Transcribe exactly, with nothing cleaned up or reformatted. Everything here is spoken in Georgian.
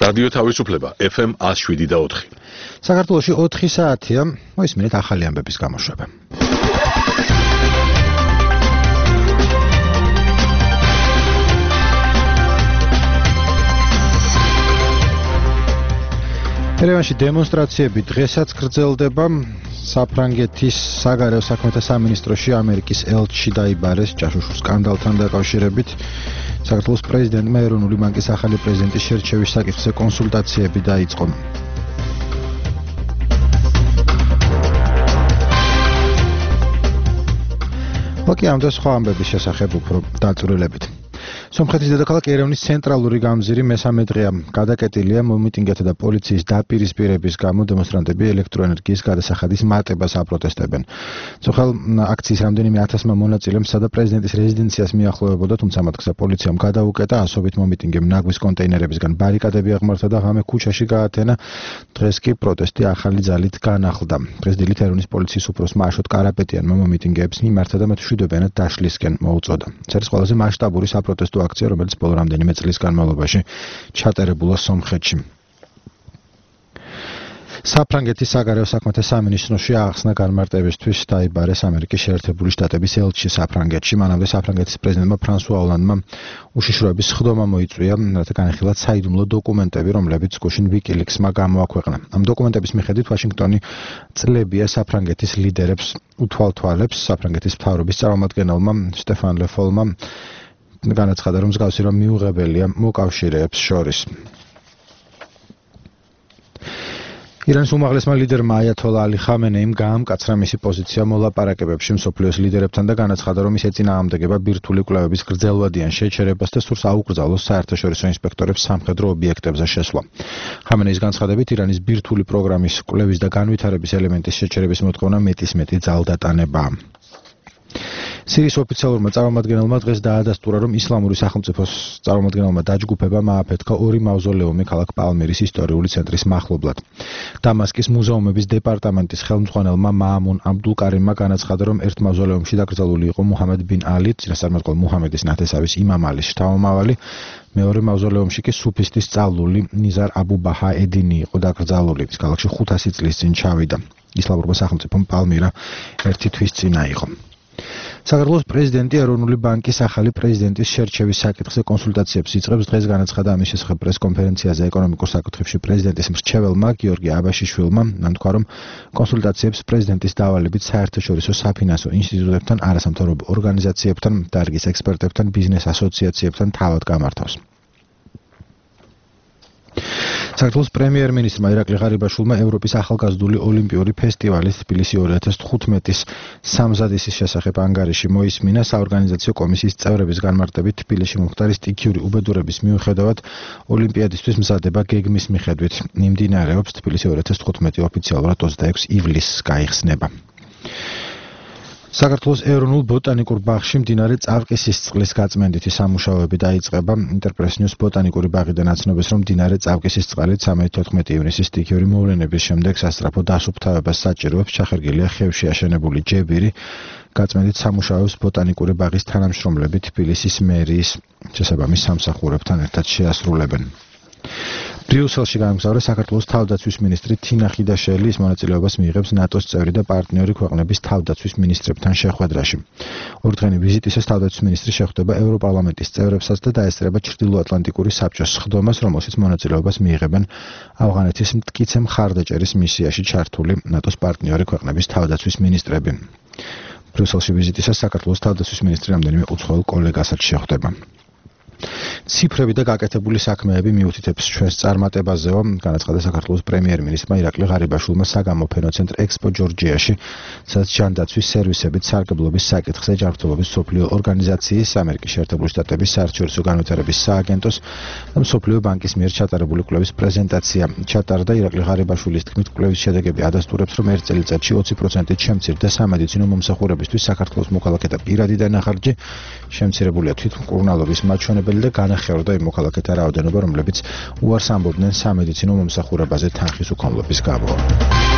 რადიო თავისუფლება ეფ ემ one oh seven და four. საქართველოში ოთხი საათია, მოისმინეთ ახალი ამბების გამოშვება. ერევანში დემონსტრაციები დღესაც გრძელდება. საფრანგეთის საგარეო საქმეთა სამინისტროში ამერიკის ელჩი დაიბარეს ჭაშუშურ სკანდალთან დაკავშირებით. საქართველოს პრეზიდენტმა ეროვნული ბანკის ახალი პრეზიდენტის შერჩევის საკითხზე კონსულტაციები დაიწყო. ოკეანე სხვა ამბების შესახებ უფრო დაწვრილებით. სომხეთის დედაქალაქ ერევნის ცენტრალური გამზირი მესამე დღეა გადაკეტილია მომიტინგეთა და პოლიციის დაპირისპირების გამო დემონსტრანტები ელექტროენერგიის გადასახადის მატებას აპროტესტებენ. ძოხელ აქციის რამდენიმე ათასმა მონაწილემ სადა პრეზიდენტის რეზიდენციას მიახლოვებოდა, თუმცა მათ გზა პოლიციამ გადაუკეტა, ასობით მომიტინგემ ნაგვის კონტეინერებისგან ბარიკადები აღმართა და ღამე ქუჩაში გაათენა. დღეს კი პროტესტი ახალი ძალით განახლდა. დღეს დილით ერევნის პოლიციის უფროსმა აშოტ კარაპეტიანმა მომიტინგეებს მიმართა და მათ მშვიდობიანად დაშლისკენ მოუწოდა. ეს არის ყველაზე მასშტაბური საპროტესტო აქცია, რომელიც ბოლო რამდენიმე წლის განმავლობაში ჩატარებულა სომხეთში. საფრანგეთის საგარეო საქმეთა სამინისტროში ახსნა განმარტებისთვის დაიბარეს ამერიკის შეერთებული შტატების ელჩი საფრანგეთში. მანამდე საფრანგეთის პრეზიდენტმა ფრანსუა ოლანდმა უშიშროების სხდომა მოიწვია, რათა განხილათ საიდუმლო დოკუმენტები, რომლებიც გუშინ ვიკილიქსმა გამოაქვეყნა. ამ დოკუმენტების მიხედვით ვაშინგტონი წლებია საფრანგეთის ლიდერებს უთვალთვალებს. საფრანგეთის მთავრობის წარმომადგენელმა სტეფან ლე ფოლმა განაცხადა, რომ მსგავსი რამ მიუღებელია მოკავშირეებს შორის. ირანის უმაღლესმა ლიდერმა აიათოლა ალი ხამენეიმ გაამკაცრა მისი პოზიცია მოლაპარაკებებში მსოფლიოს ლიდერებთან და განაცხადა, რომ ის ეწინააღმდეგება ბირთვული კვლევების გრძელვადიან შეჩერებას და სურს აუკრძალოს საერთაშორისო ინსპექტორებს სამხედრო ობიექტებზე შესვლა. ხამენეის განცხადებით, ირანის ბირთვული პროგრამის კვლევის და განვითარების ელემენტის შეჩერების მოთხოვნა მეტისმეტი ძალდატანებაა. სირიის ოფიციალურმა წარმომადგენელმა დღეს დაადასტურა, რომ ისლამური სახელმწიფოს წარმომადგენელმა დაჯგუფებამ ააფეთქა ორი მავზოლეუმი ქალაქ პალმირის ისტორიული ცენტრის მახლობლად. დამასკის მუზეუმების დეპარტამენტის ხელმძღვანელმა მაამუნ აბდულკარიმმა განაცხადა, რომ ერთ მავზოლეუმში დაკრძალული იყო მუჰამედ ბინ ალი, წინასწარმეტყველ მუჰამედის ნათესავის იმამ ალის შთამომავალი. მეორე მავზოლეუმში კი სუფისტის სწავლული ნიზარ აბუ ბაჰა ედინი იყო დაკრძალული. ის ქალაქში ხუთასი წლის წინ ჩავიდა. ისლამურმა სახელმწიფომ პალმირა ერთი თვის წინა იყო. საქართველოს პრეზიდენტი ეროვნული ბანკის ახალი პრეზიდენტის შერჩევის საკითხზე კონსულტაციებს იწყებს. დღეს განაცხადა ამის შესახებ პრესკონფერენციაზე ეკონომიკურ საკითხებში პრეზიდენტის მრჩეველმა გიორგი აბაშიშვილმა. მან თქვა, რომ კონსულტაციებს პრეზიდენტის დავალებით საერთაშორისო საფინანსო ინსტიტუტებთან, არასამთავრობო ორგანიზაციებთან, დარგის ექსპერტებთან, ბიზნეს ასოციაციებთან თავად გამართავს. საქართველოს პრემიერ-მინისტრმა ირაკლი ღარიბაშვილმა ევროპის ახალგაზრდული ოლიმპიური ფესტივალის თბილისი ორი ათას თხუთმეტის სამზადისის შესახებ ანგარიში მოისმინა. საორგანიზაციო კომისიის წევრების განმარტებით თბილისში მომხდარი სტიქიური უბედურების მიუხედავად ოლიმპიადისთვის მზადება გეგმის მიხედვით მიმდინარეობს. თბილისი ორი ათას თხუთმეტი ოფიციალურად ოცდაექვსი ივლისს გაიხსნება. საქართველოს ეროვნულ ბოტანიკურ ბაღში მდინარე წავკისის წყლის გაწმენდითი სამუშაოები დაიწყება. ინტერპრეს ნიუს ბოტანიკური ბაღიდან აცნობს, რომ მდინარე წავკისის წყალით სამეთერთმეტი ივნისის სტიქიური მოვლენების შემდეგ სასწრაფო დასუფთავებას საჭიროებს. ჩახერგილია ხევში აშენებული ჯებირი. გაწმენდით სამუშაოებს ბოტანიკური ბაღის თანამშრომლები თბილისის მერიის შესაბამის სამსახურებთან ერთად შეასრულებენ. ბრიუსელში გამგზავრა საქართველოს თავდაცვის მინისტრი თინა ხიდაშელი. ის მონაწილეობას მიიღებს ნატოს წევრი და პარტნიორი ქვეყნების თავდაცვის მინისტრებთან შეხვედრაში. ორდღიანი ვიზიტისას თავდაცვის მინისტრი შეხვდება ევროპარლამენტის წევრებსაც და დაესწრება ჩრდილოატლანტიკური საბჭოს სხდომას, რომელშიც მონაწილეობას მიიღებენ ავღანეთის მტკიცე მხარდაჭერის მისიაში ჩართული ნატოს პარტნიორი ქვეყნების თავდაცვის მინისტრები. ბრიუსელში ვიზიტისას საქართველოს თავდაცვის მინისტრი რამდენიმე უცხოელ კოლეგასაც შეხვდება. ციფრები და გაკეთებული საქმეები მიუთითებს ჩვენს წარმატებაზეო, განაცხადა საქართველოს პრემიერ-მინისტრმა ირაკლი ღარიბაშვილმა საგამოფენო ცენტრ ექსპო ჯორჯიაში, სადაც ჯანდაცვის სერვისებით სარგებლობის საკითხზე ჯანმრთელობის მსოფლიო ორგანიზაციის, ამერიკის შეერთებული შტატების საერთაშორისო განვითარების სააგენტოს და მსოფლიო ბანკის მიერ ჩატარებული კვლევის პრეზენტაცია ჩატარდა. ირაკლი ღარიბაშვილის თქმით, კვლევის შედეგები ადასტურებს, რომ ერთ წელიწადში ოცი პროცენტით შემცირდა სამედიცინო მომსახურებისთვის საქართველოს მოქალაქეთა პირადი დანახარჯი, შემცირებულია თვითმკურნალობის მაჩვენებელი და განახევრდა იმ მოქალაქეთა რაოდენობა, რომლებიც უარს ამბობდნენ სამედიცინო მომსახურებაზე თანხის უქონლობის გამო.